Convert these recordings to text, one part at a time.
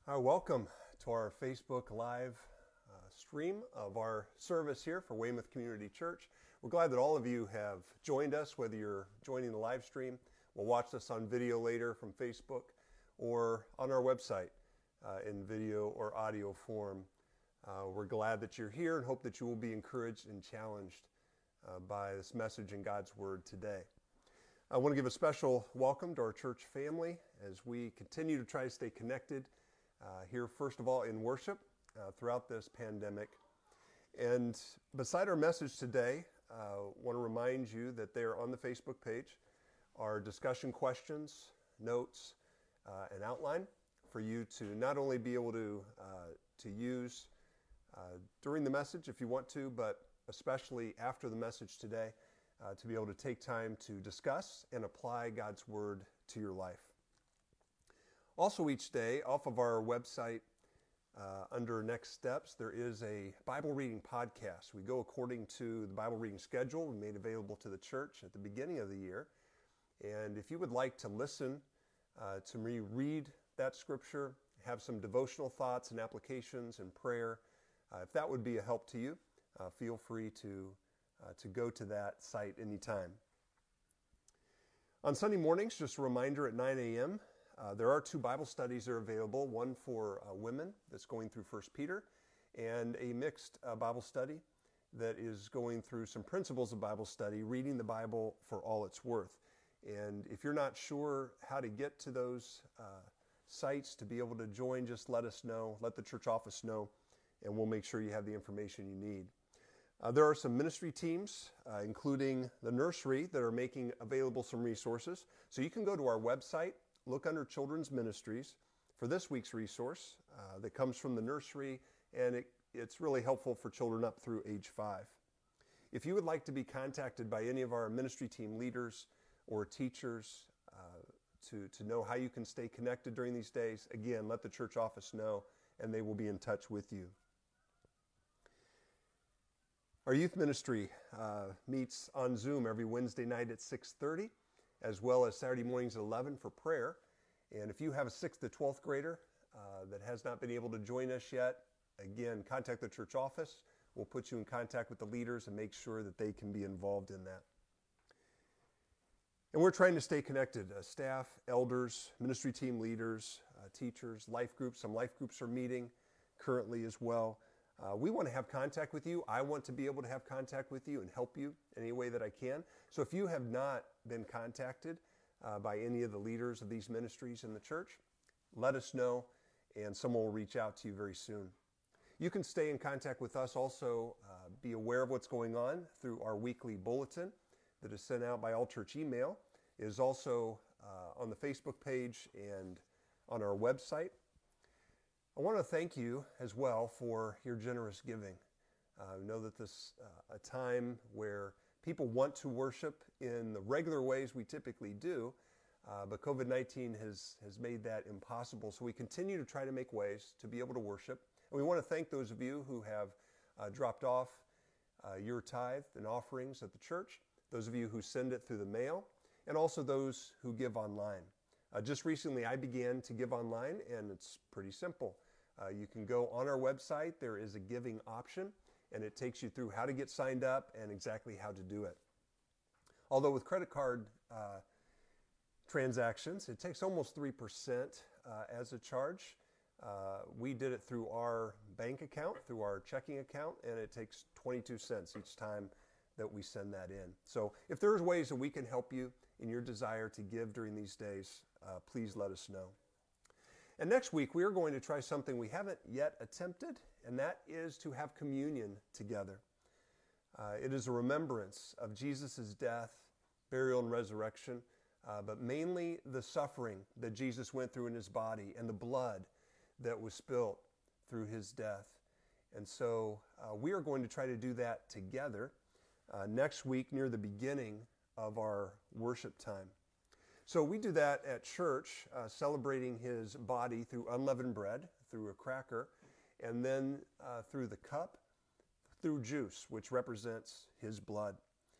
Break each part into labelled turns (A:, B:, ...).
A: Welcome to our Facebook Live stream of our service here for Weymouth Community Church. We're glad that all of you have joined us, whether you're joining the live stream, will watch this on video later from Facebook, or on our website in video or audio form. We're glad that you're here and hope that you will be encouraged and challenged by this message in God's Word today. I want to give a special welcome to our church family as we continue to try to stay connected here, first of all, in worship throughout this pandemic. And beside our message today, I want to remind you that there on the Facebook page are discussion questions, notes, and outline for you to not only be able to use during the message if you want to, but especially after the message today, to be able to take time to discuss and apply God's Word to your life. Also each day, off of our website, under Next Steps, there is a Bible reading podcast. We go according to the Bible reading schedule we made available to the church at the beginning of the year. And if you would like to listen to me read that scripture, have some devotional thoughts and applications and prayer, if that would be a help to you, feel free to go to that site anytime. On Sunday mornings, just a reminder at 9 a.m., there are two Bible studies that are available, one for women that's going through 1 Peter, and a mixed Bible study that is going through some principles of Bible study, reading the Bible for all it's worth. And if you're not sure how to get to those sites to be able to join, just let us know, let the church office know, and we'll make sure you have the information you need. There are some ministry teams, including the nursery, that are making available some resources. So you can go to our website, look under Children's Ministries for this week's resource that comes from the nursery, and it's really helpful for children up through age 5. If you would like to be contacted by any of our ministry team leaders or teachers to know how you can stay connected during these days, again, let the church office know, and they will be in touch with you. Our youth ministry meets on Zoom every Wednesday night at 6:30. as well as Saturday mornings at 11 for prayer. And if you have a 6th to 12th grader that has not been able to join us yet, again, contact the church office. We'll put you in contact with the leaders and make sure that they can be involved in that. And we're trying to stay connected. Staff, elders, ministry team leaders, teachers, life groups. Some life groups are meeting currently as well. We want to have contact with you. I want to be able to have contact with you and help you in any way that I can. So if you have not been contacted by any of the leaders of these ministries in the church, let us know and someone will reach out to you very soon. You can stay in contact with us also, be aware of what's going on through our weekly bulletin that is sent out by All Church Email. It is also on the Facebook page and on our website. I want to thank you as well for your generous giving. I know that this is a time where people want to worship in the regular ways we typically do, but COVID-19 has made that impossible. So we continue to try to make ways to be able to worship. And we want to thank those of you who have dropped off your tithe and offerings at the church, those of you who send it through the mail, and also those who give online. Just recently I began to give online, and it's pretty simple. You can go on our website, there is a giving option, and it takes you through how to get signed up and exactly how to do it. Although with credit card transactions, it takes almost 3% as a charge. We did it through our bank account, through our checking account, and it takes 22 cents each time that we send that in. So if there's ways that we can help you in your desire to give during these days, please let us know. And next week, we are going to try something we haven't yet attempted, and that is to have communion together. It is a remembrance of Jesus' death, burial, and resurrection, but mainly the suffering that Jesus went through in his body and the blood that was spilt through his death. And so we are going to try to do that together next week near the beginning of our worship time. So we do that at church, celebrating his body through unleavened bread, through a cracker, and then through the cup, through juice, which represents his blood.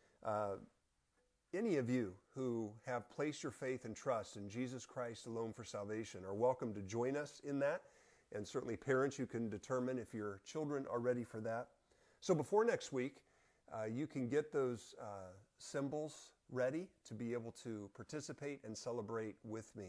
A: Any of you who have placed your faith and trust in Jesus Christ alone for salvation are welcome to join us in that. And certainly parents, you can determine if your children are ready for that. So before next week, you can get those symbols ready to be able to participate and celebrate with me.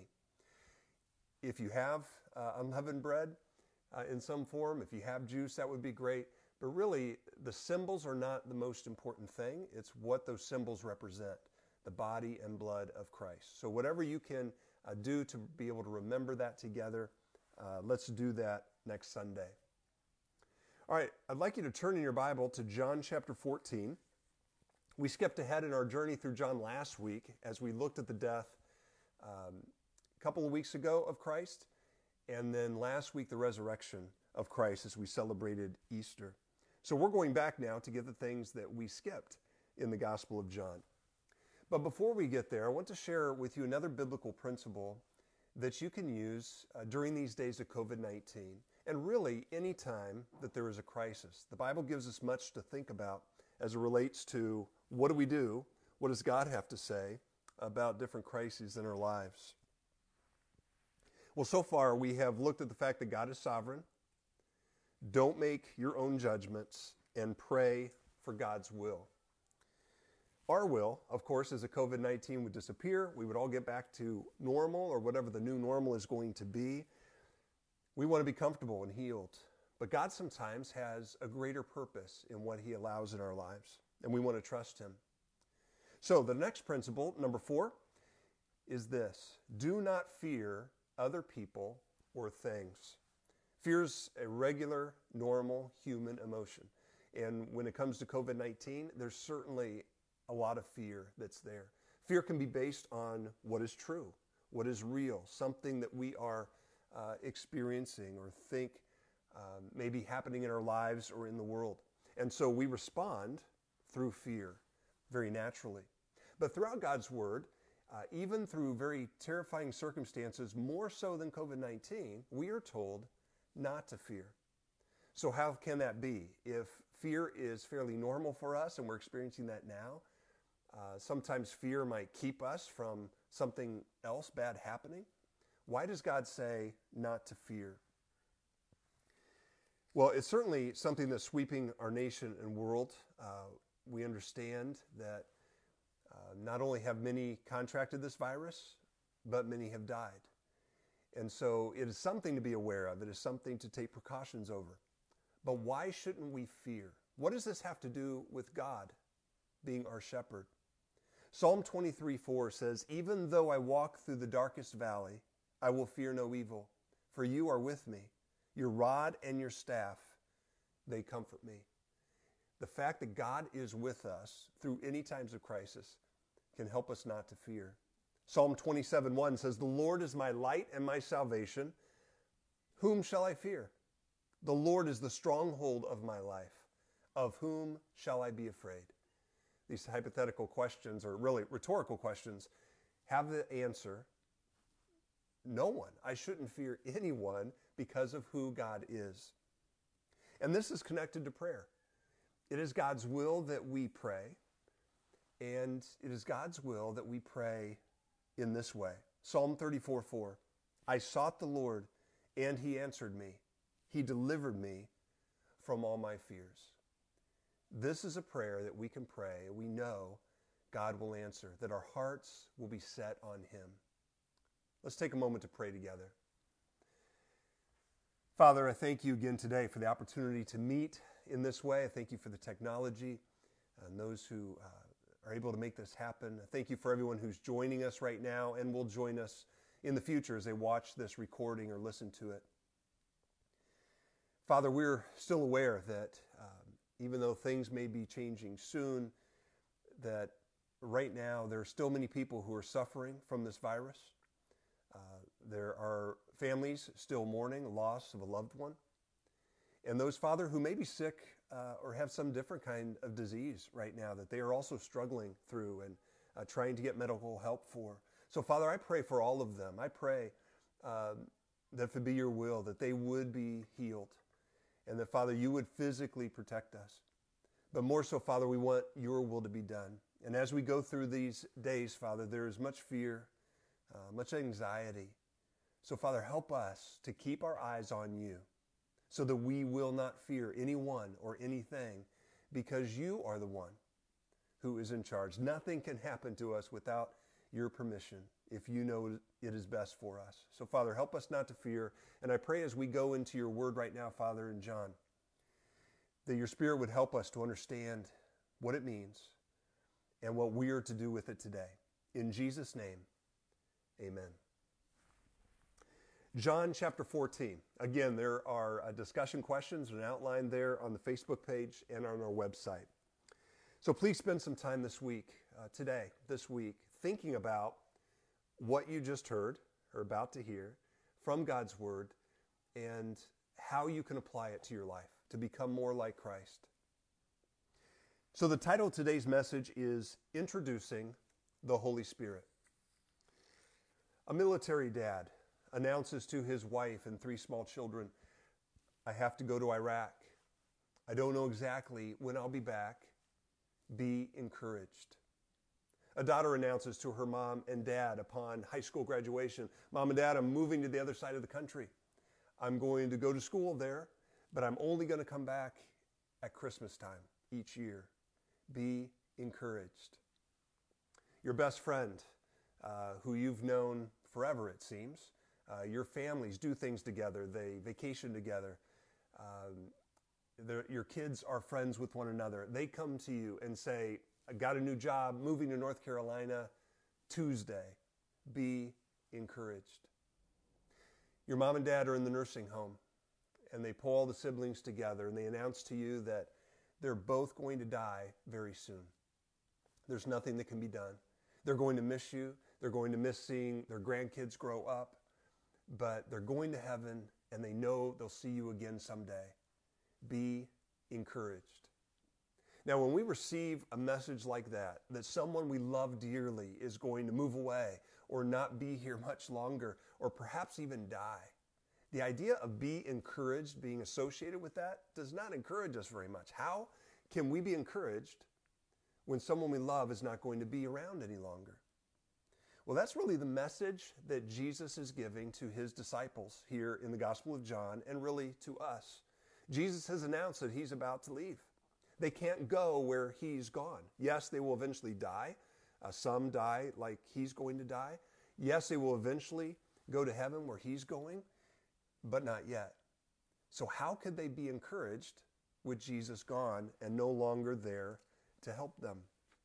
A: If you have unleavened bread in some form, if you have juice, that would be great. But really, the symbols are not the most important thing. It's what those symbols represent, the body and blood of Christ. So whatever you can do to be able to remember that together, let's do that next Sunday. All right, I'd like you to turn in your Bible to John chapter 14. We skipped ahead in our journey through John last week as we looked at the death a couple of weeks ago of Christ, and then last week the resurrection of Christ as we celebrated Easter. So we're going back now to get the things that we skipped in the Gospel of John. But before we get there, I want to share with you another biblical principle that you can use during these days of COVID-19, and really any time that there is a crisis. The Bible gives us much to think about as it relates to what do? What does God have to say about different crises in our lives? Well, so far we have looked at the fact that God is sovereign. Don't make your own judgments, and pray for God's will. Our will, of course, is that COVID-19 would disappear. We would all get back to normal, or whatever the new normal is going to be. We want to be comfortable and healed. But God sometimes has a greater purpose in what He allows in our lives, and we want to trust Him. So the next principle, number 4, is this: do not fear other people or things. Fear's a regular, normal human emotion. And when it comes to COVID-19, there's certainly a lot of fear that's there. Fear can be based on what is true, what is real, something that we are experiencing or think may be happening in our lives or in the world. And so we respond through fear very naturally. But throughout God's Word, even through very terrifying circumstances, more so than COVID-19, we are told not to fear. So how can that be? If fear is fairly normal for us and we're experiencing that now, sometimes fear might keep us from something else bad happening. Why does God say not to fear? Well, it's certainly something that's sweeping our nation and world. We understand that not only have many contracted this virus, but many have died. And so it is something to be aware of. It is something to take precautions over. But why shouldn't we fear? What does this have to do with God being our shepherd? Psalm 23:4 says, "Even though I walk through the darkest valley, I will fear no evil, for you are with me. Your rod and your staff, they comfort me." The fact that God is with us through any times of crisis can help us not to fear. Psalm 27:1 says, "The Lord is my light and my salvation. Whom shall I fear? The Lord is the stronghold of my life. Of whom shall I be afraid?" These hypothetical questions, or really rhetorical questions, have the answer: no one. I shouldn't fear anyone because of who God is. And this is connected to prayer. It is God's will that we pray, and it is God's will that we pray in this way. Psalm 34:4, "I sought the Lord, and He answered me. He delivered me from all my fears." This is a prayer that we can pray, and we know God will answer, that our hearts will be set on Him. Let's take a moment to pray together. Father, I thank you again today for the opportunity to meet in this way. I thank you for the technology and those who are able to make this happen. I thank you for everyone who's joining us right now and will join us in the future as they watch this recording or listen to it. Father, we're still aware that even though things may be changing soon, that right now there are still many people who are suffering from this virus. There are families still mourning the loss of a loved one. And those, Father, who may be sick or have some different kind of disease right now that they are also struggling through and trying to get medical help for. So, Father, I pray for all of them. I pray that if it be your will, that they would be healed. And that, Father, you would physically protect us. But more so, Father, we want your will to be done. And as we go through these days, Father, there is much fear, much anxiety. So, Father, help us to keep our eyes on you so that we will not fear anyone or anything, because you are the one who is in charge. Nothing can happen to us without your permission if you know it is best for us. So, Father, help us not to fear. And I pray as we go into your word right now, Father, in John, that your Spirit would help us to understand what it means and what we are to do with it today. In Jesus' name, amen. John chapter 14. Again, there are discussion questions and an outline there on the Facebook page and on our website. So please spend some time this week, this week, thinking about what you just heard or about to hear from God's Word and how you can apply it to your life to become more like Christ. So the title of today's message is Introducing the Holy Spirit. A military dad announces to his wife and 3 small children, I have to go to Iraq. I don't know exactly when I'll be back. Be encouraged. A daughter announces to her mom and dad upon high school graduation, Mom and Dad, I'm moving to the other side of the country. I'm going to go to school there, but I'm only going to come back at Christmas time each year. Be encouraged. Your best friend, who you've known forever, it seems, your families do things together. They vacation together. Your kids are friends with one another. They come to you and say, I got a new job, moving to North Carolina Tuesday. Be encouraged. Your mom and dad are in the nursing home, and they pull all the siblings together, and they announce to you that they're both going to die very soon. There's nothing that can be done. They're going to miss you. They're going to miss seeing their grandkids grow up. But they're going to heaven, and they know they'll see you again someday. Be encouraged. Now, when we receive a message like that someone we love dearly is going to move away or not be here much longer, or perhaps even die, the idea of be encouraged, being associated with that, does not encourage us very much. How can we be encouraged when someone we love is not going to be around any longer? Well, that's really the message that Jesus is giving to his disciples here in the Gospel of John, and really to us. Jesus has announced that he's about to leave. They can't go where he's gone. Yes, they will eventually die. Some die like he's going to die. Yes, they will eventually go to heaven where he's going, but not yet. So how could they be encouraged with Jesus gone and no longer there to help them?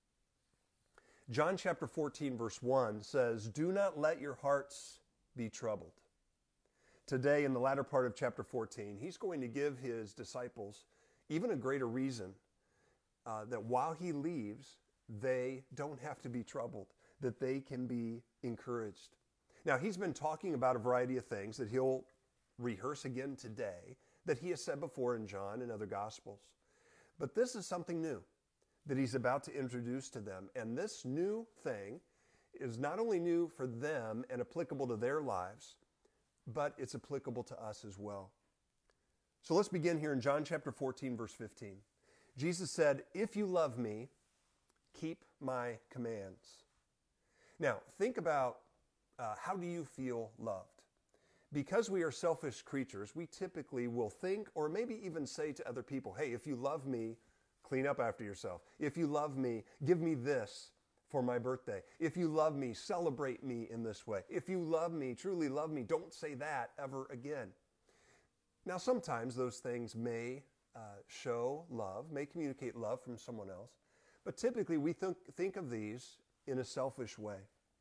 A: John chapter 14, verse 1 says, do not let your hearts be troubled. Today, in the latter part of chapter 14, he's going to give his disciples even a greater reason that while he leaves, they don't have to be troubled, that they can be encouraged. Now, he's been talking about a variety of things that he'll rehearse again today that he has said before in John and other Gospels. But this is something new that he's about to introduce to them. And this new thing is not only new for them and applicable to their lives, but it's applicable to us as well. So let's begin here in John chapter 14, verse 15. Jesus said, if you love me, keep my commands. Now, think about how do you feel loved? Because we are selfish creatures, we typically will think or maybe even say to other people, hey, if you love me, clean up after yourself. If you love me, give me this for my birthday. If you love me, celebrate me in this way. If you love me, truly love me, don't say that ever again. Now, sometimes those things may show love, may communicate love from someone else, but typically we think of these in a selfish way.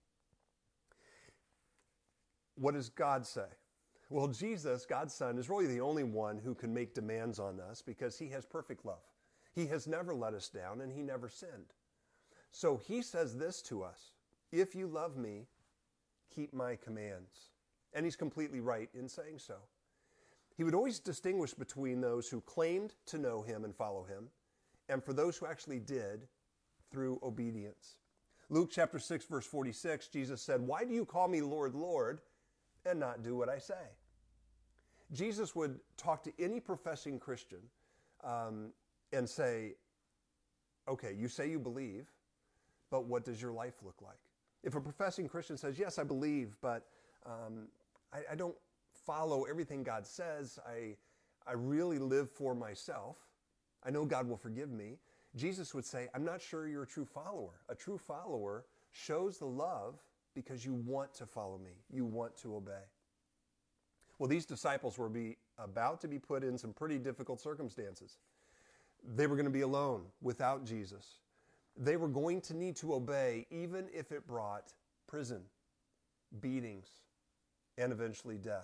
A: What does God say? Well, Jesus, God's Son, is really the only one who can make demands on us because he has perfect love. He has never let us down and he never sinned. So he says this to us, if you love me, keep my commands. And he's completely right in saying so. He would always distinguish between those who claimed to know him and follow him, and for those who actually did through obedience. Luke chapter 6, verse 46, Jesus said, why do you call me Lord, Lord, and not do what I say? Jesus would talk to any professing Christian and say, okay, you say you believe, but what does your life look like? If a professing Christian says, yes, I believe, but I don't follow everything God says. I really live for myself. I know God will forgive me. Jesus would say, I'm not sure you're a true follower. A true follower shows the love because you want to follow me. You want to obey. Well, these disciples were about to be put in some pretty difficult circumstances. They were going to be alone without Jesus. They were going to need to obey even if it brought prison, beatings, and eventually death.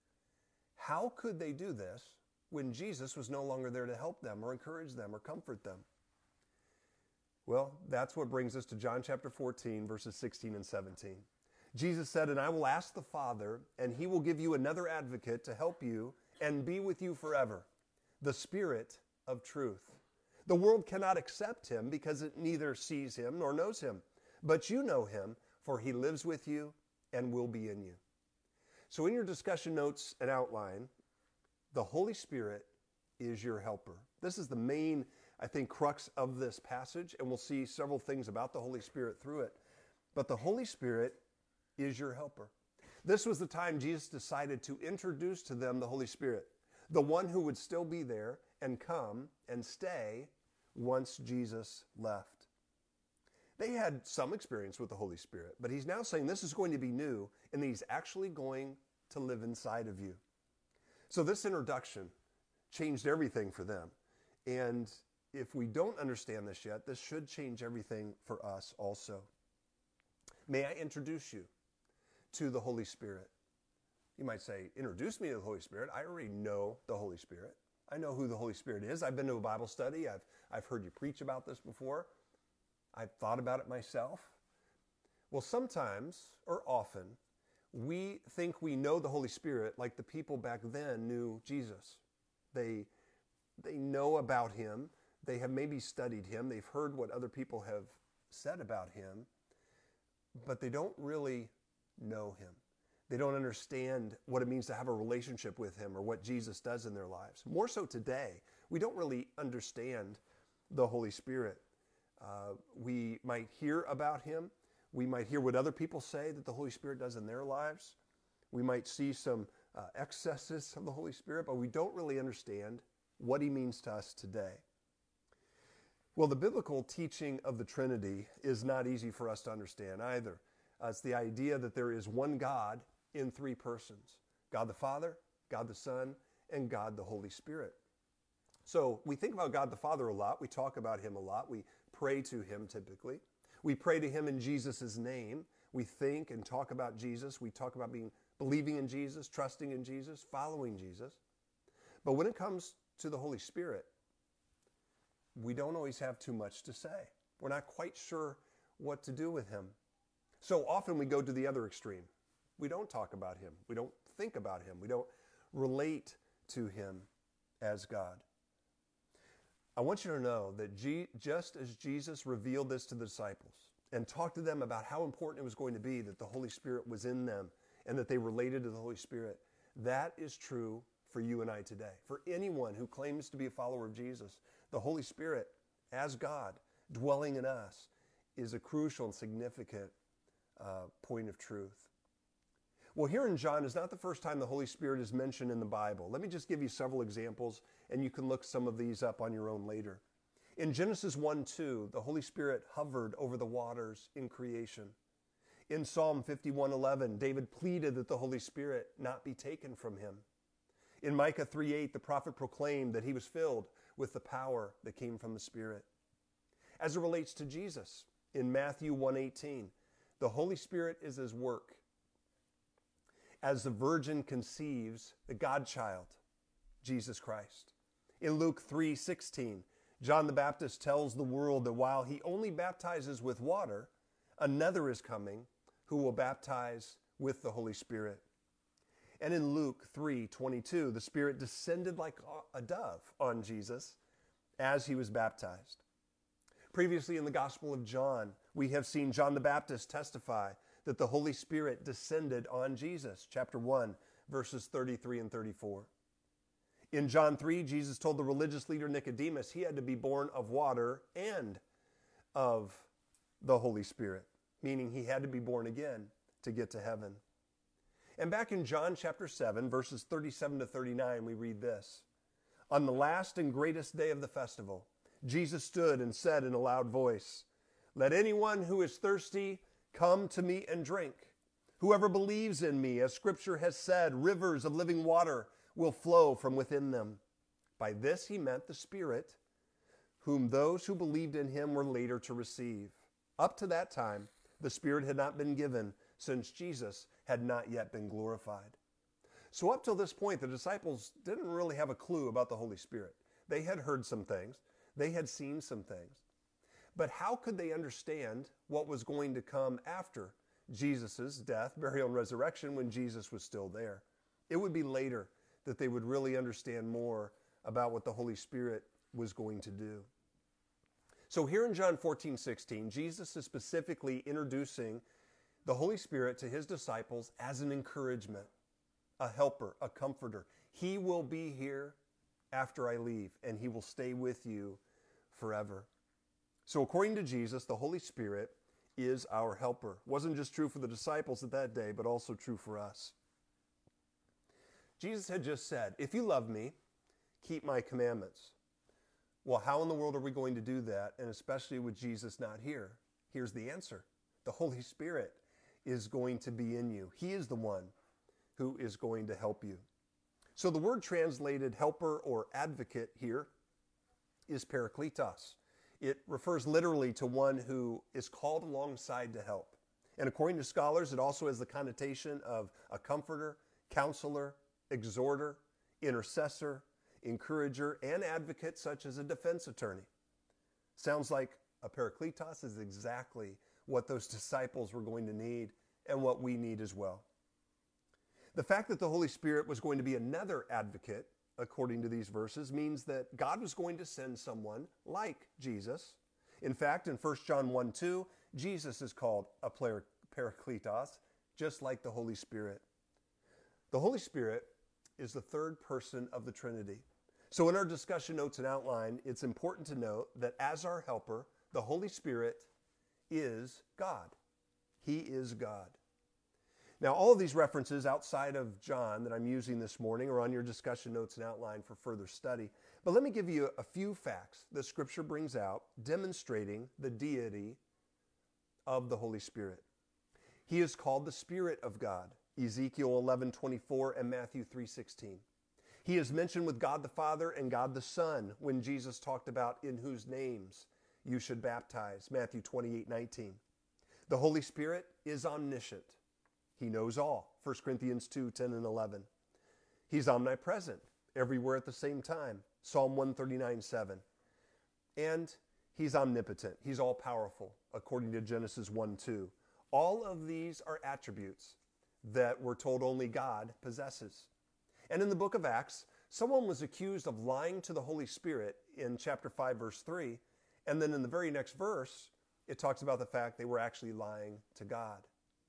A: How could they do this when Jesus was no longer there to help them or encourage them or comfort them? Well, that's what brings us to John chapter 14, verses 16 and 17. Jesus said, and I will ask the Father, and he will give you another advocate to help you and be with you forever, the Spirit of truth. The world cannot accept him because it neither sees him nor knows him. But you know him, for he lives with you and will be in you. So in your discussion notes and outline, the Holy Spirit is your helper. This is the main, I think, crux of this passage, and we'll see several things about the Holy Spirit through it. But the Holy Spirit is your helper. This was the time Jesus decided to introduce to them the Holy Spirit, the one who would still be there and come and stay once Jesus left. They had some experience with the Holy Spirit, but he's now saying this is going to be new, and he's actually going to live inside of you. So this introduction changed everything for them. And if we don't understand this yet, this should change everything for us also. May I introduce you to the Holy Spirit? You might say, introduce me to the Holy Spirit. I already know the Holy Spirit. I know who the Holy Spirit is. I've been to a Bible study. I've heard you preach about this before. I've thought about it myself. Well, sometimes, or often, we think we know the Holy Spirit like the people back then knew Jesus. They know about him. They have maybe studied him. They've heard what other people have said about him, but they don't really know him. They don't understand what it means to have a relationship with him or what Jesus does in their lives. More so today, we don't really understand the Holy Spirit. We might hear about him. We might hear what other people say that the Holy Spirit does in their lives. We might see some excesses of the Holy Spirit, but we don't really understand what he means to us today. Well, the biblical teaching of the Trinity is not easy for us to understand either. It's the idea that there is one God in three persons: God the Father, God the Son, and God the Holy Spirit. So we think about God the Father a lot. We talk about him a lot. We pray to him typically. We pray to him in Jesus' name. We think and talk about Jesus. We talk about believing in Jesus, trusting in Jesus, following Jesus. But when it comes to the Holy Spirit, we don't always have too much to say. We're not quite sure what to do with him. So often we go to the other extreme. We don't talk about him. We don't think about him. We don't relate to him as God. I want you to know that just as Jesus revealed this to the disciples and talked to them about how important it was going to be that the Holy Spirit was in them and that they related to the Holy Spirit, that is true for you and I today. For anyone who claims to be a follower of Jesus, the Holy Spirit, as God, dwelling in us, is a crucial and significant point of truth. Well, here in John is not the first time the Holy Spirit is mentioned in the Bible. Let me just give you several examples, and you can look some of these up on your own later. In Genesis 1:2, the Holy Spirit hovered over the waters in creation. In Psalm 51:11, David pleaded that the Holy Spirit not be taken from him. In Micah 3:8, the prophet proclaimed that he was filled with the power that came from the Spirit. As it relates to Jesus, in Matthew 1:18, the Holy Spirit is his work as the virgin conceives the God-child, Jesus Christ. In Luke 3:16, John the Baptist tells the world that while he only baptizes with water, another is coming who will baptize with the Holy Spirit. And in Luke 3:22, the Spirit descended like a dove on Jesus as he was baptized. Previously in the Gospel of John, we have seen John the Baptist testify that the Holy Spirit descended on Jesus, chapter 1, verses 33 and 34. In John 3, Jesus told the religious leader Nicodemus he had to be born of water and of the Holy Spirit, meaning he had to be born again to get to heaven. And back in John chapter 7, verses 37 to 39, we read this. On the last and greatest day of the festival, Jesus stood and said in a loud voice, "Let anyone who is thirsty come to me and drink. Whoever believes in me, as Scripture has said, rivers of living water will flow from within them." By this he meant the Spirit, whom those who believed in him were later to receive. Up to that time, the Spirit had not been given, since Jesus had not yet been glorified. So up till this point, the disciples didn't really have a clue about the Holy Spirit. They had heard some things. They had seen some things. But how could they understand what was going to come after Jesus' death, burial, and resurrection when Jesus was still there? It would be later that they would really understand more about what the Holy Spirit was going to do. So here in John 14:16, Jesus is specifically introducing the Holy Spirit to his disciples as an encouragement, a helper, a comforter. He will be here after I leave, and he will stay with you forever. So according to Jesus, the Holy Spirit is our helper. It wasn't just true for the disciples at that day, but also true for us. Jesus had just said, if you love me, keep my commandments. Well, how in the world are we going to do that? And especially with Jesus not here. Here's the answer. The Holy Spirit is going to be in you. He is the one who is going to help you. So the word translated helper or advocate here is parakletos. It refers literally to one who is called alongside to help. And according to scholars, it also has the connotation of a comforter, counselor, exhorter, intercessor, encourager, and advocate, such as a defense attorney. Sounds like a parakletos is exactly what those disciples were going to need and what we need as well. The fact that the Holy Spirit was going to be another advocate, according to these verses, means that God was going to send someone like Jesus. In fact, in 1 John 1:2, Jesus is called a parakletos, just like the Holy Spirit. The Holy Spirit is the third person of the Trinity. So in our discussion notes and outline, it's important to note that as our helper, the Holy Spirit is God. He is God. Now, all of these references outside of John that I'm using this morning are on your discussion notes and outline for further study. But let me give you a few facts that Scripture brings out demonstrating the deity of the Holy Spirit. He is called the Spirit of God, Ezekiel 11:24 and Matthew 3:16. He is mentioned with God the Father and God the Son when Jesus talked about in whose names you should baptize, Matthew 28:19. The Holy Spirit is omniscient. He knows all, 1 Corinthians 2:10 and 11. He's omnipresent, everywhere at the same time, Psalm 139:7. And he's omnipotent. He's all-powerful, according to Genesis 1:2. All of these are attributes that we're told only God possesses. And in the book of Acts, someone was accused of lying to the Holy Spirit in chapter 5, verse 3. And then in the very next verse, it talks about the fact they were actually lying to God.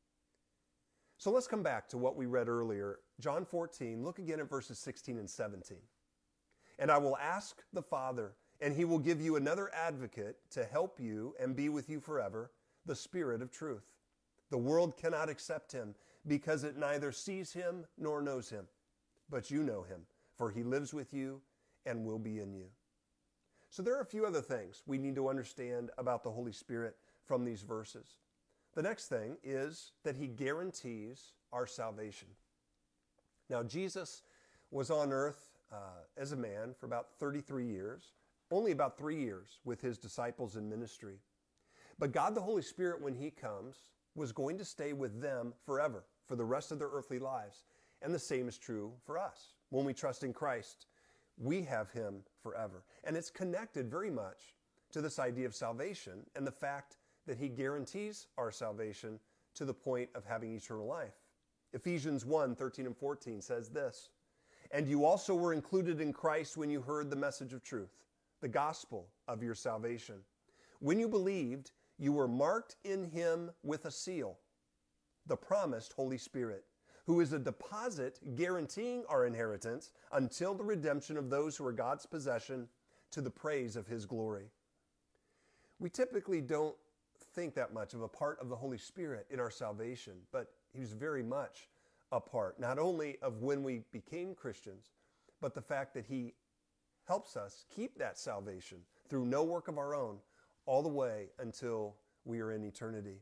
A: So let's come back to what we read earlier. John 14, look again at verses 16 and 17. And I will ask the Father, and he will give you another advocate to help you and be with you forever, the Spirit of truth. The world cannot accept him because it neither sees him nor knows him. But you know him, for he lives with you and will be in you. So there are a few other things we need to understand about the Holy Spirit from these verses. The next thing is that he guarantees our salvation. Now, Jesus was on earth as a man for about 33 years, only about 3 years with his disciples in ministry. But God the Holy Spirit, when he comes, was going to stay with them forever, for the rest of their earthly lives. And the same is true for us. When we trust in Christ, we have him forever. And it's connected very much to this idea of salvation and the fact that he guarantees our salvation to the point of having eternal life. Ephesians 1:13 and 14 says this, "And you also were included in Christ when you heard the message of truth, the gospel of your salvation. When you believed, you were marked in him with a seal, the promised Holy Spirit, who is a deposit guaranteeing our inheritance until the redemption of those who are God's possession to the praise of his glory." We typically don't think that much of a part of the Holy Spirit in our salvation, but he was very much a part, not only of when we became Christians, but the fact that he helps us keep that salvation through no work of our own all the way until we are in eternity.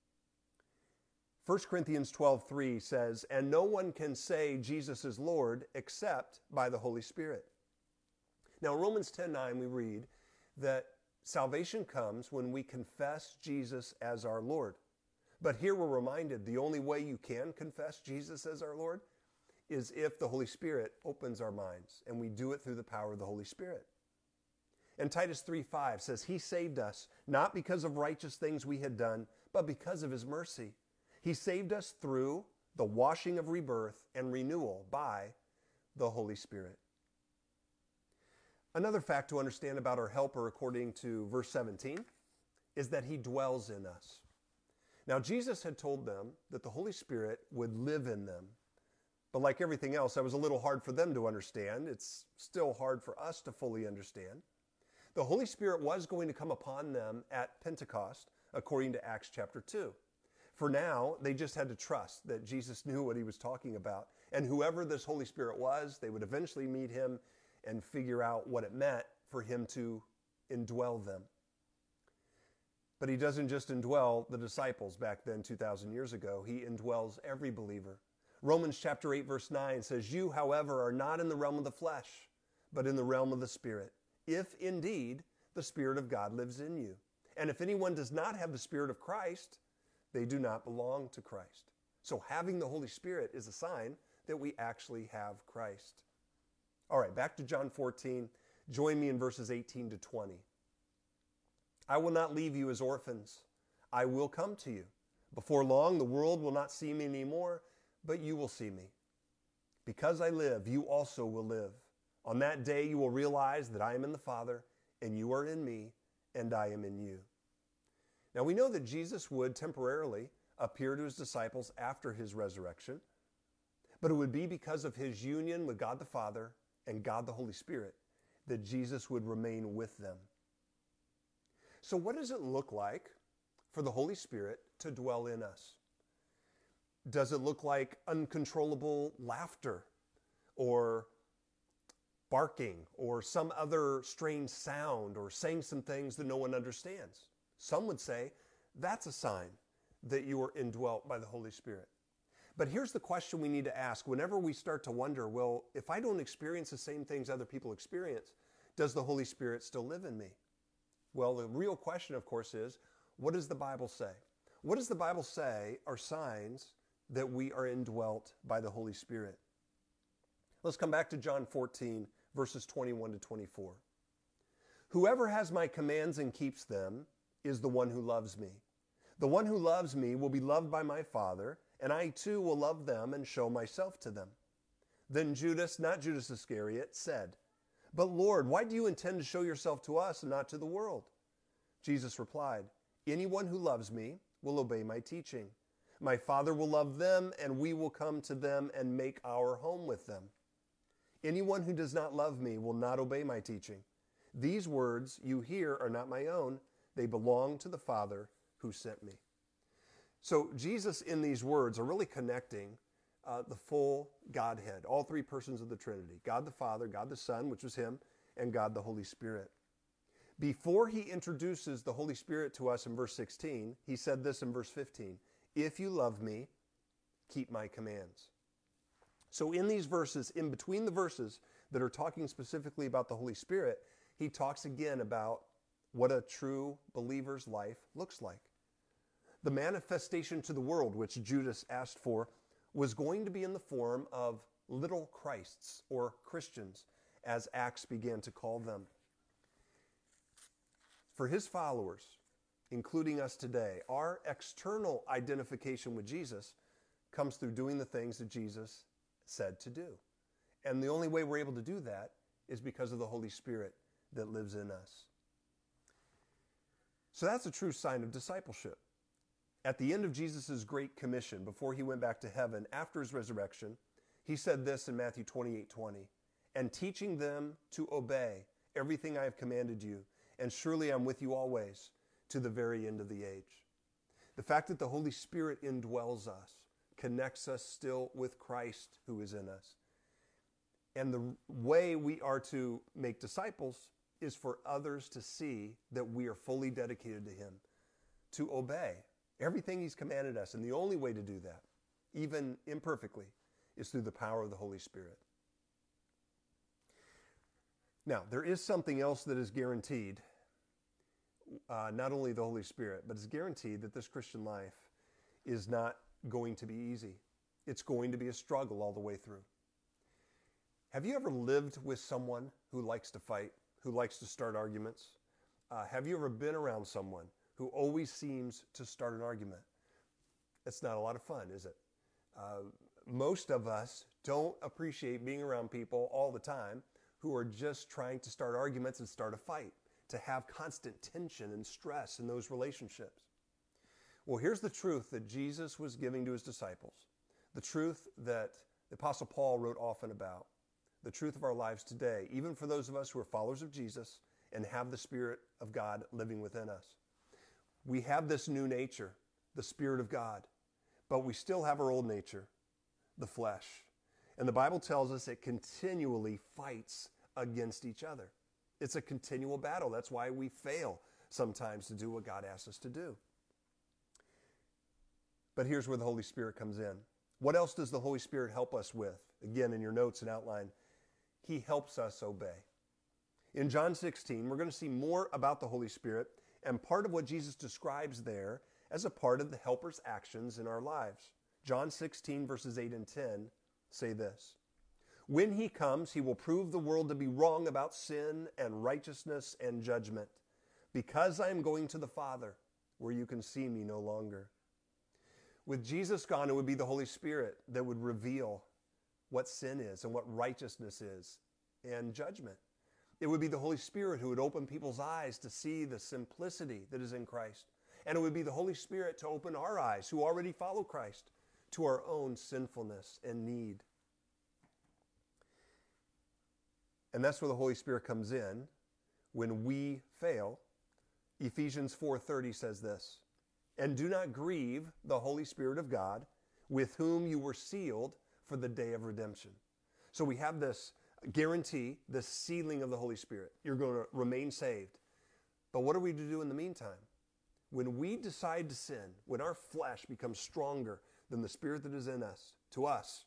A: 1 Corinthians 12:3 says, "And no one can say Jesus is Lord except by the Holy Spirit." Now, in Romans 10:9, we read that salvation comes when we confess Jesus as our Lord. But here we're reminded the only way you can confess Jesus as our Lord is if the Holy Spirit opens our minds, and we do it through the power of the Holy Spirit. And Titus 3:5 says, "He saved us, not because of righteous things we had done, but because of his mercy. He saved us through the washing of rebirth and renewal by the Holy Spirit." Another fact to understand about our helper, according to verse 17, is that he dwells in us. Now, Jesus had told them that the Holy Spirit would live in them. But like everything else, that was a little hard for them to understand. It's still hard for us to fully understand. The Holy Spirit was going to come upon them at Pentecost, according to Acts chapter 2. For now, they just had to trust that Jesus knew what he was talking about. And whoever this Holy Spirit was, they would eventually meet him and figure out what it meant for him to indwell them. But he doesn't just indwell the disciples back then 2,000 years ago. He indwells every believer. Romans chapter 8 verse 9 says, "You, however, are not in the realm of the flesh, but in the realm of the Spirit, if indeed the Spirit of God lives in you. And if anyone does not have the Spirit of Christ, they do not belong to Christ." So having the Holy Spirit is a sign that we actually have Christ. All right, back to John 14. Join me in verses 18 to 20. "I will not leave you as orphans. I will come to you. Before long, the world will not see me anymore, but you will see me. Because I live, you also will live. On that day, you will realize that I am in the Father, and you are in me, and I am in you." Now, we know that Jesus would temporarily appear to his disciples after his resurrection, but it would be because of his union with God the Father and God the Holy Spirit that Jesus would remain with them. So what does it look like for the Holy Spirit to dwell in us? Does it look like uncontrollable laughter or barking or some other strange sound or saying some things that no one understands? Some would say that's a sign that you are indwelt by the Holy Spirit. But here's the question we need to ask whenever we start to wonder, well, if I don't experience the same things other people experience, does the Holy Spirit still live in me? Well, the real question, of course, is, what does the Bible say? What does the Bible say are signs that we are indwelt by the Holy Spirit? Let's come back to John 14, verses 21 to 24. "Whoever has my commands and keeps them is the one who loves me. The one who loves me will be loved by my Father, and I too will love them and show myself to them." Then Judas, not Judas Iscariot, said, "But Lord, why do you intend to show yourself to us and not to the world?" Jesus replied, "Anyone who loves me will obey my teaching. My Father will love them, and we will come to them and make our home with them. Anyone who does not love me will not obey my teaching. These words you hear are not my own. They belong to the Father who sent me." So Jesus in these words are really connecting the full Godhead, all three persons of the Trinity, God the Father, God the Son, which was him, and God the Holy Spirit. Before he introduces the Holy Spirit to us in verse 16, he said this in verse 15, "If you love me, keep my commands." So in these verses, in between the verses that are talking specifically about the Holy Spirit, he talks again about what a true believer's life looks like. The manifestation to the world, which Judas asked for, was going to be in the form of little Christs, or Christians, as Acts began to call them. For his followers, including us today, our external identification with Jesus comes through doing the things that Jesus said to do. And the only way we're able to do that is because of the Holy Spirit that lives in us. So that's a true sign of discipleship. At the end of Jesus' Great Commission, before he went back to heaven, after his resurrection, he said this in Matthew 28:20, "And teaching them to obey everything I have commanded you, and surely I'm with you always, to the very end of the age." The fact that the Holy Spirit indwells us connects us still with Christ who is in us. And the way we are to make disciples is for others to see that we are fully dedicated to him, to obey everything he's commanded us. And the only way to do that, even imperfectly, is through the power of the Holy Spirit. Now, there is something else that is guaranteed, not only the Holy Spirit, but it's guaranteed that this Christian life is not going to be easy. It's going to be a struggle all the way through. Have you ever lived with someone who likes to fight, who likes to start arguments? Have you ever been around someone who always seems to start an argument? It's not a lot of fun, is it? Most of us don't appreciate being around people all the time who are just trying to start arguments and start a fight, to have constant tension and stress in those relationships. Well, here's the truth that Jesus was giving to his disciples, the truth that the Apostle Paul wrote often about, the truth of our lives today, even for those of us who are followers of Jesus and have the Spirit of God living within us. We have this new nature, the Spirit of God, but we still have our old nature, the flesh. And the Bible tells us it continually fights against each other. It's a continual battle. That's why we fail sometimes to do what God asks us to do. But here's where the Holy Spirit comes in. What else does the Holy Spirit help us with? Again, in your notes and outline, he helps us obey. In John 16, we're going to see more about the Holy Spirit and part of what Jesus describes there as a part of the helper's actions in our lives. John 16, verses 8 and 10 say this: "When he comes, he will prove the world to be wrong about sin and righteousness and judgment, because I am going to the Father, where you can see me no longer." With Jesus gone, it would be the Holy Spirit that would reveal what sin is and what righteousness is and judgment. It would be the Holy Spirit who would open people's eyes to see the simplicity that is in Christ. And it would be the Holy Spirit to open our eyes, who already follow Christ, to our own sinfulness and need. And that's where the Holy Spirit comes in when we fail. Ephesians 4:30 says this: "And do not grieve the Holy Spirit of God, with whom you were sealed for the day of redemption." So we have this guarantee, this sealing of the Holy Spirit. You're going to remain saved. But what are we to do in the meantime? When we decide to sin, when our flesh becomes stronger than the Spirit that is in us, to us,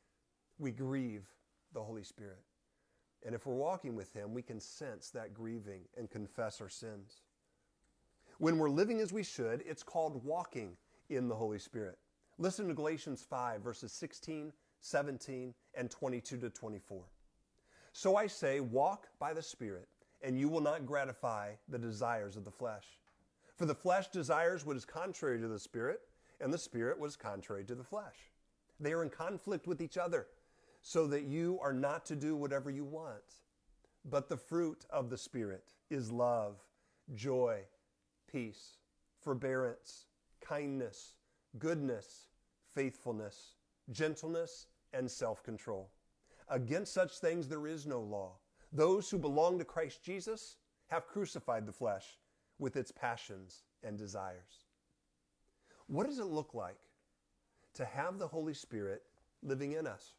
A: we grieve the Holy Spirit. And if we're walking with him, we can sense that grieving and confess our sins. When we're living as we should, it's called walking in the Holy Spirit. Listen to Galatians 5, verses 16, 17, and 22 to 24. "So I say, walk by the Spirit, and you will not gratify the desires of the flesh. For the flesh desires what is contrary to the Spirit, and the Spirit what is contrary to the flesh. They are in conflict with each other, so that you are not to do whatever you want. But the fruit of the Spirit is love, joy, peace, forbearance, kindness, goodness, faithfulness, gentleness, and self-control. Against such things there is no law. Those who belong to Christ Jesus have crucified the flesh with its passions and desires." What does it look like to have the Holy Spirit living in us?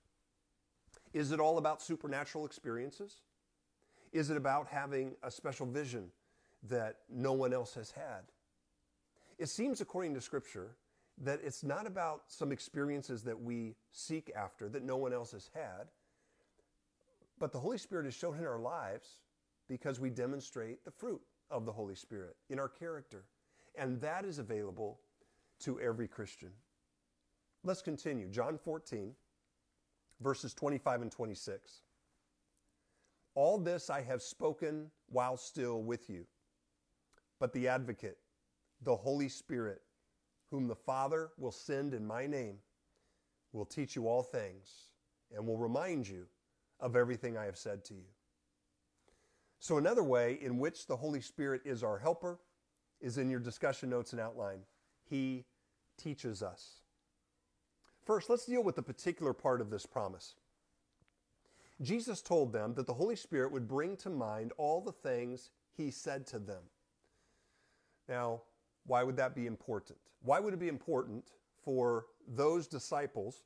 A: Is it all about supernatural experiences? Is it about having a special vision that no one else has had? It seems, according to Scripture, that it's not about some experiences that we seek after that no one else has had, but the Holy Spirit is shown in our lives because we demonstrate the fruit of the Holy Spirit in our character. And that is available to every Christian. Let's continue. John 14, verses 25 and 26. "All this I have spoken while still with you. But the Advocate, the Holy Spirit, whom the Father will send in my name, will teach you all things and will remind you of everything I have said to you." So another way in which the Holy Spirit is our helper is in your discussion notes and outline. He teaches us. First, let's deal with the particular part of this promise. Jesus told them that the Holy Spirit would bring to mind all the things he said to them. Now, why would that be important? Why would it be important for those disciples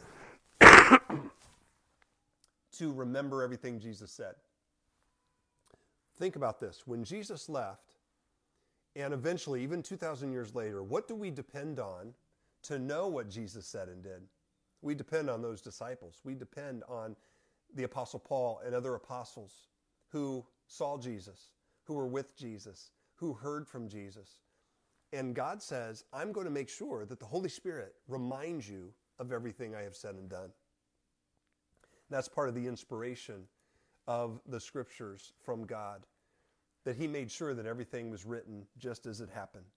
A: to remember everything Jesus said. Think about this. When Jesus left, and eventually, even 2,000 years later, what do we depend on to know what Jesus said and did? We depend on those disciples. We depend on the Apostle Paul and other apostles who saw Jesus, who were with Jesus, who heard from Jesus. And God says, I'm going to make sure that the Holy Spirit reminds you of everything I have said and done. That's part of the inspiration of the scriptures from God, that he made sure that everything was written just as it happened.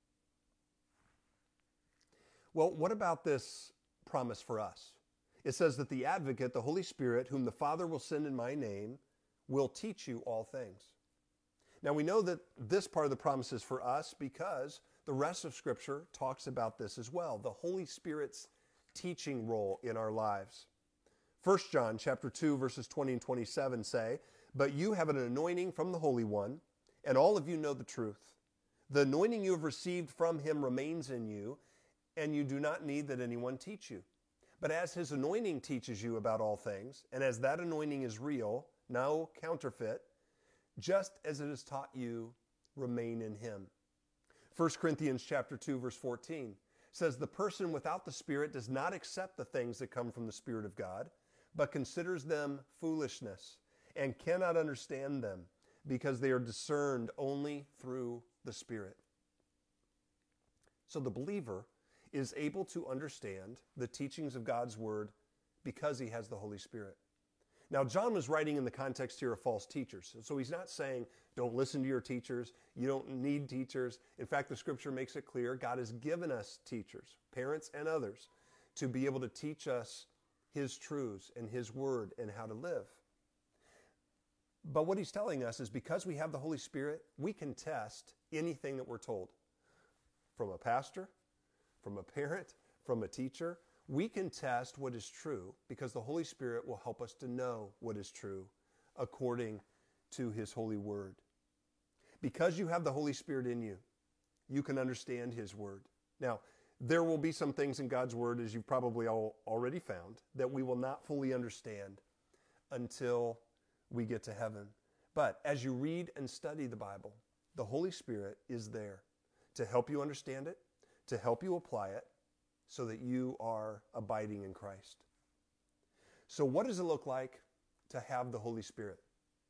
A: Well, what about this promise for us? It says that the advocate, the Holy Spirit, whom the Father will send in my name, will teach you all things. Now we know that this part of the promise is for us because the rest of Scripture talks about this as well, the Holy Spirit's teaching role in our lives. 1 John chapter 2, verses 20 and 27 say, but you have an anointing from the Holy One, and all of you know the truth. The anointing you have received from him remains in you, and you do not need that anyone teach you. But as his anointing teaches you about all things, and as that anointing is real, no counterfeit, just as it has taught you, remain in him. 1 Corinthians chapter 2, verse 14 says, the person without the Spirit does not accept the things that come from the Spirit of God, but considers them foolishness and cannot understand them because they are discerned only through the Spirit. So the believer is able to understand the teachings of God's Word because he has the Holy Spirit. Now, John was writing in the context here of false teachers. So he's not saying, don't listen to your teachers. You don't need teachers. In fact, the Scripture makes it clear God has given us teachers, parents and others, to be able to teach us his truths and his word and how to live. But what he's telling us is because we have the Holy Spirit, we can test anything that we're told. From a pastor, from a parent, from a teacher, we can test what is true because the Holy Spirit will help us to know what is true according to his holy word. Because you have the Holy Spirit in you, you can understand his word. Now, there will be some things in God's word, as you've probably already found, that we will not fully understand until we get to heaven. But as you read and study the Bible, the Holy Spirit is there to help you understand it, to help you apply it, so that you are abiding in Christ. So what does it look like to have the Holy Spirit?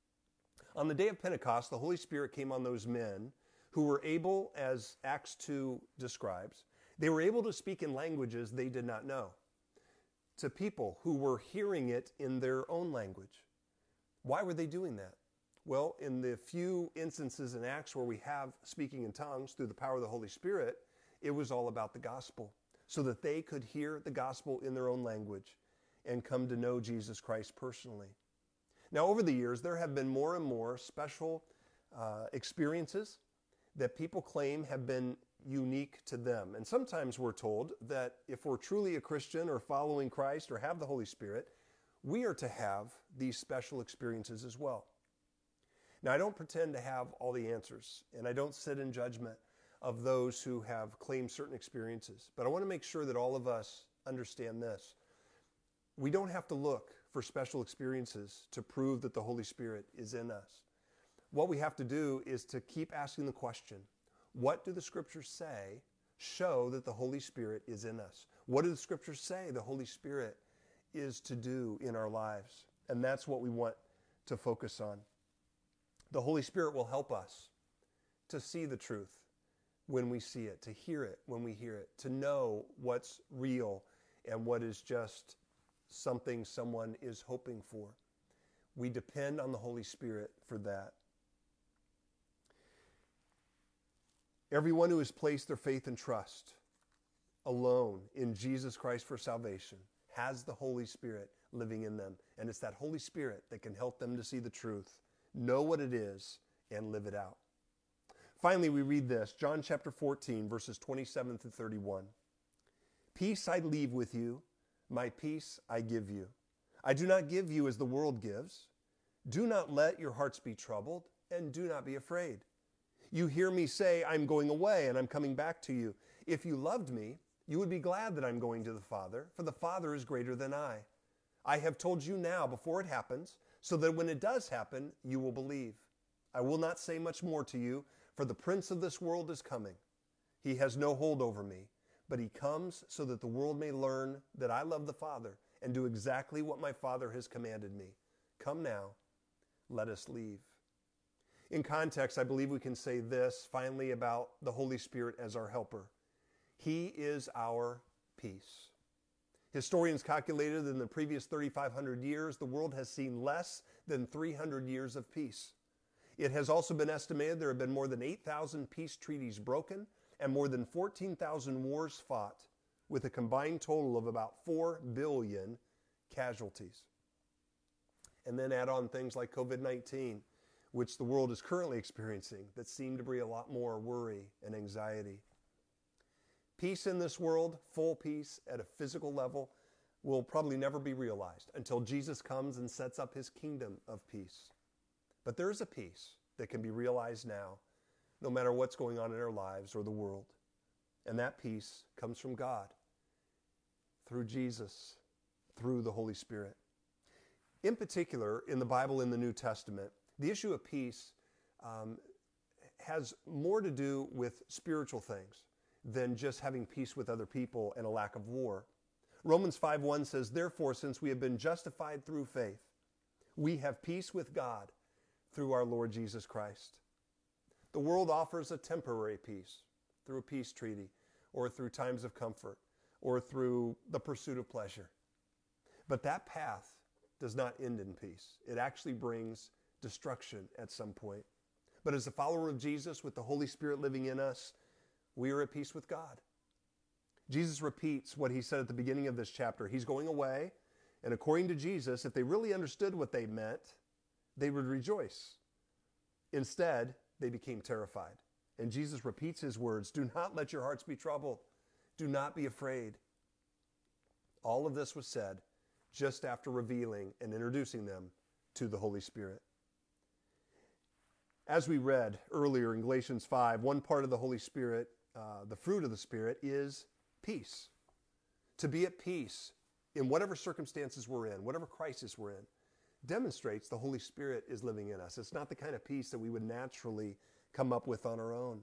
A: On the day of Pentecost, the Holy Spirit came on those men who were able, as Acts 2 describes, they were able to speak in languages they did not know to people who were hearing it in their own language. Why were they doing that? Well, in the few instances in Acts where we have speaking in tongues through the power of the Holy Spirit, it was all about the gospel, so that they could hear the gospel in their own language and come to know Jesus Christ personally. Now, over the years, there have been more and more special experiences that people claim have been unique to them. And sometimes we're told that if we're truly a Christian or following Christ or have the Holy Spirit, we are to have these special experiences as well. Now, I don't pretend to have all the answers, and I don't sit in judgment of those who have claimed certain experiences. But I want to make sure that all of us understand this. We don't have to look for special experiences to prove that the Holy Spirit is in us. What we have to do is to keep asking the question, what do the Scriptures say show that the Holy Spirit is in us? What do the Scriptures say the Holy Spirit is to do in our lives? And that's what we want to focus on. The Holy Spirit will help us to see the truth when we see it, to hear it when we hear it, to know what's real and what is just something someone is hoping for. We depend on the Holy Spirit for that. Everyone who has placed their faith and trust alone in Jesus Christ for salvation has the Holy Spirit living in them. And it's that Holy Spirit that can help them to see the truth, know what it is, and live it out. Finally, we read this, John chapter 14, verses 27 through 31. Peace I leave with you, my peace I give you. I do not give you as the world gives. Do not let your hearts be troubled, and do not be afraid. You hear me say, I'm going away and I'm coming back to you. If you loved me, You would be glad that I'm going to the Father, for the Father is greater than I. I have told you now before it happens, so that when it does happen, you will believe. I will not say much more to you, for the prince of this world is coming. He has no hold over me, but he comes so that the world may learn that I love the Father and do exactly what my Father has commanded me. Come now, let us leave. In context, I believe we can say this finally about the Holy Spirit as our helper. He is our peace. Historians calculated that in the previous 3,500 years, the world has seen less than 300 years of peace. It has also been estimated there have been more than 8,000 peace treaties broken and more than 14,000 wars fought, with a combined total of about 4 billion casualties. And then add on things like COVID-19, which the world is currently experiencing, that seem to bring a lot more worry and anxiety. Peace in this world, full peace at a physical level, will probably never be realized until Jesus comes and sets up his kingdom of peace. But there is a peace that can be realized now, no matter what's going on in our lives or the world. And that peace comes from God, through Jesus, through the Holy Spirit. In particular, in the Bible in the New Testament, the issue of peace has more to do with spiritual things than just having peace with other people and a lack of war. Romans 5:1 says, "Therefore, since we have been justified through faith, we have peace with God through our Lord Jesus Christ." The world offers a temporary peace through a peace treaty or through times of comfort or through the pursuit of pleasure. But that path does not end in peace. It actually brings destruction at some point. But as a follower of Jesus with the Holy Spirit living in us, we are at peace with God. Jesus repeats what he said at the beginning of this chapter. He's going away, and according to Jesus, if they really understood what they meant, they would rejoice. Instead, they became terrified. And Jesus repeats his words, "Do not let your hearts be troubled. Do not be afraid." All of this was said just after revealing and introducing them to the Holy Spirit. As we read earlier in Galatians 5, one part of the Holy Spirit, the fruit of the Spirit, is peace. To be at peace in whatever circumstances we're in, whatever crisis we're in, demonstrates the Holy Spirit is living in us. It's not the kind of peace that we would naturally come up with on our own.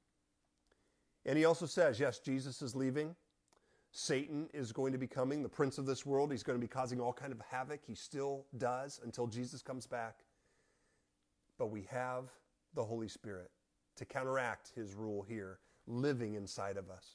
A: And he also says, yes, Jesus is leaving. Satan is going to be coming, the prince of this world. He's going to be causing all kind of havoc. He still does until Jesus comes back. But we have the Holy Spirit to counteract his rule here, living inside of us.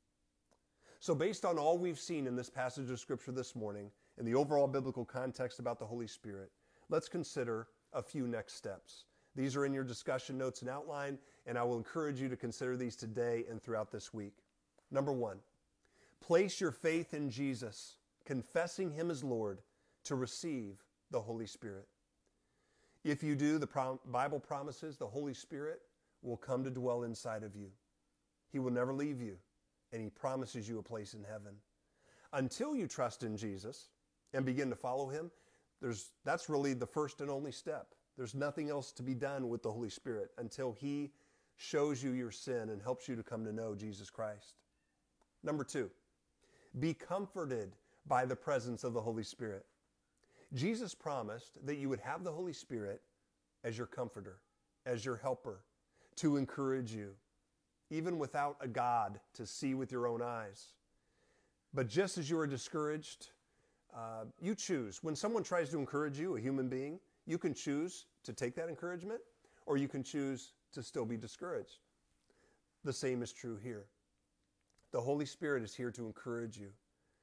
A: So based on all we've seen in this passage of Scripture this morning, and the overall biblical context about the Holy Spirit, let's consider a few next steps. These are in your discussion notes and outline, and I will encourage you to consider these today and throughout this week. Number 1, place your faith in Jesus, confessing him as Lord, to receive the Holy Spirit. If you do, the Bible promises the Holy Spirit will come to dwell inside of you. He will never leave you, and he promises you a place in heaven. Until you trust in Jesus and begin to follow him, that's really the first and only step. There's nothing else to be done with the Holy Spirit until he shows you your sin and helps you to come to know Jesus Christ. Number 2, be comforted by the presence of the Holy Spirit. Jesus promised that you would have the Holy Spirit as your comforter, as your helper, to encourage you, even without a God to see with your own eyes. But just as you are discouraged, you choose. When someone tries to encourage you, a human being, you can choose to take that encouragement, or you can choose to still be discouraged. The same is true here. The Holy Spirit is here to encourage you,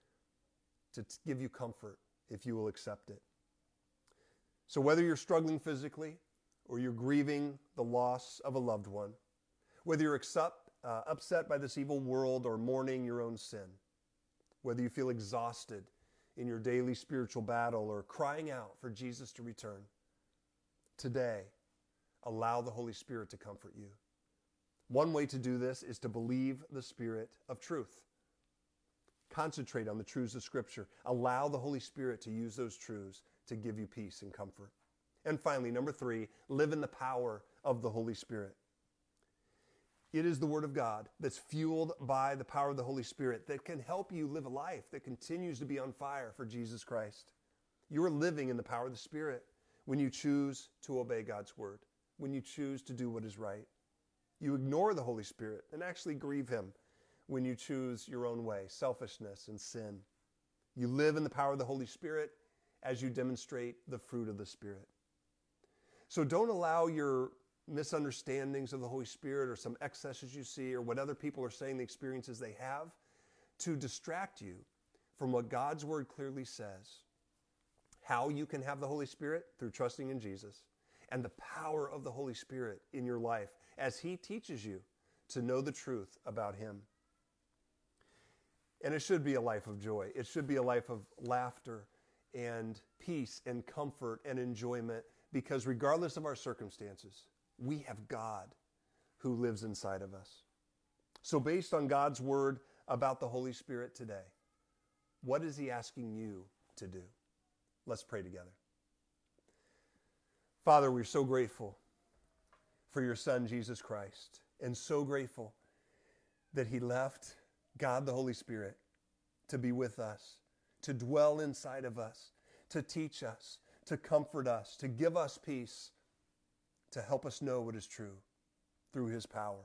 A: to give you comfort, if you will accept it. So whether you're struggling physically or you're grieving the loss of a loved one, whether you're upset by this evil world or mourning your own sin, whether you feel exhausted in your daily spiritual battle or crying out for Jesus to return, today, allow the Holy Spirit to comfort you. One way to do this is to believe the Spirit of truth. Concentrate on the truths of Scripture. Allow the Holy Spirit to use those truths to give you peace and comfort. And finally, number 3, live in the power of the Holy Spirit. It is the Word of God that's fueled by the power of the Holy Spirit that can help you live a life that continues to be on fire for Jesus Christ. You are living in the power of the Spirit when you choose to obey God's Word, when you choose to do what is right. You ignore the Holy Spirit and actually grieve Him when you choose your own way, selfishness and sin. You live in the power of the Holy Spirit as you demonstrate the fruit of the Spirit. So don't allow your misunderstandings of the Holy Spirit or some excesses you see or what other people are saying, the experiences they have, to distract you from what God's Word clearly says. How you can have the Holy Spirit? Through trusting in Jesus and the power of the Holy Spirit in your life as He teaches you to know the truth about Him. And it should be a life of joy. It should be a life of laughter and peace and comfort and enjoyment, because regardless of our circumstances, we have God who lives inside of us. So based on God's Word about the Holy Spirit today, what is He asking you to do? Let's pray together. Father, we're so grateful for your Son, Jesus Christ, and so grateful that He left God the Holy Spirit to be with us, to dwell inside of us, to teach us, to comfort us, to give us peace, to help us know what is true through His power.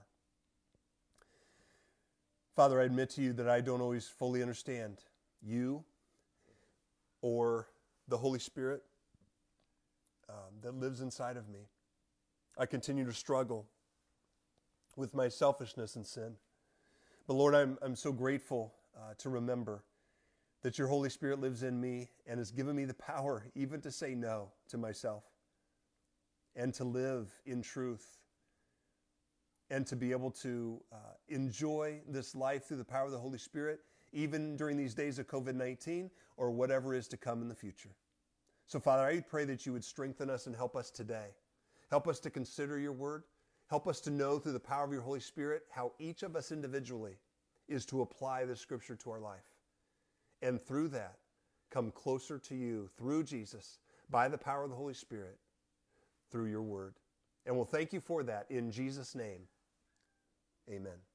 A: Father, I admit to you that I don't always fully understand you or the Holy Spirit that lives inside of me. I continue to struggle with my selfishness and sin. But Lord, I'm so grateful to remember that your Holy Spirit lives in me and has given me the power even to say no to myself and to live in truth and to be able to enjoy this life through the power of the Holy Spirit, even during these days of COVID-19 or whatever is to come in the future. So Father, I pray that you would strengthen us and help us today. Help us to consider your word. Help us to know through the power of your Holy Spirit how each of us individually is to apply this scripture to our life. And through that, come closer to you through Jesus by the power of the Holy Spirit through your word. And we'll thank you for that in Jesus' name. Amen.